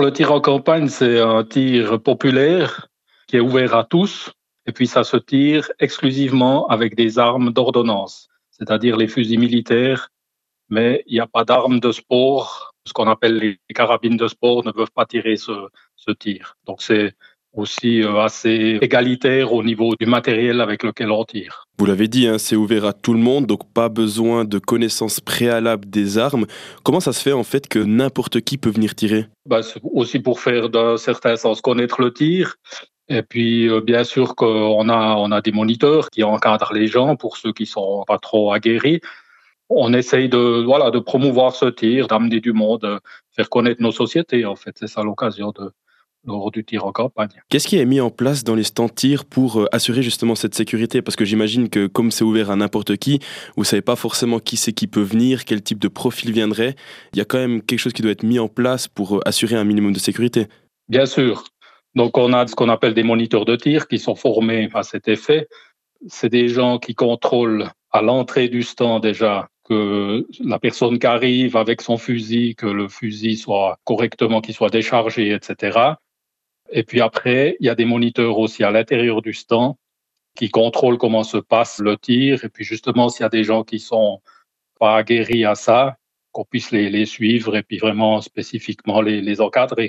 le tir en campagne, c'est un tir populaire qui est ouvert à tous. Et puis ça se tire exclusivement avec des armes d'ordonnance, c'est-à-dire les fusils militaires, mais il n'y a pas d'armes de sport. Ce qu'on appelle les carabines de sport ne peuvent pas tirer ce tir. Donc c'est aussi assez égalitaire au niveau du matériel avec lequel on tire. Vous l'avez dit, hein, c'est ouvert à tout le monde, donc pas besoin de connaissances préalables des armes. Comment ça se fait en fait que n'importe qui peut venir tirer? C'est aussi pour faire d'un certain sens connaître le tir. Et puis, bien sûr qu'on a des moniteurs qui encadrent les gens pour ceux qui sont pas trop aguerris. On essaye de promouvoir ce tir, d'amener du monde, faire connaître nos sociétés, en fait. C'est ça l'occasion lors du tir en campagne. Qu'est-ce qui est mis en place dans les stands tir pour assurer justement cette sécurité? Parce que j'imagine que comme c'est ouvert à n'importe qui, vous savez pas forcément qui c'est qui peut venir, quel type de profil viendrait. Il y a quand même quelque chose qui doit être mis en place pour assurer un minimum de sécurité. Bien sûr. Donc, on a ce qu'on appelle des moniteurs de tir qui sont formés à cet effet. C'est des gens qui contrôlent à l'entrée du stand déjà que la personne qui arrive avec son fusil, que le fusil soit correctement, qu'il soit déchargé, etc. Et puis après, il y a des moniteurs aussi à l'intérieur du stand qui contrôlent comment se passe le tir. Et puis justement, s'il y a des gens qui sont pas aguerris à ça, qu'on puisse les suivre et puis vraiment spécifiquement les encadrer.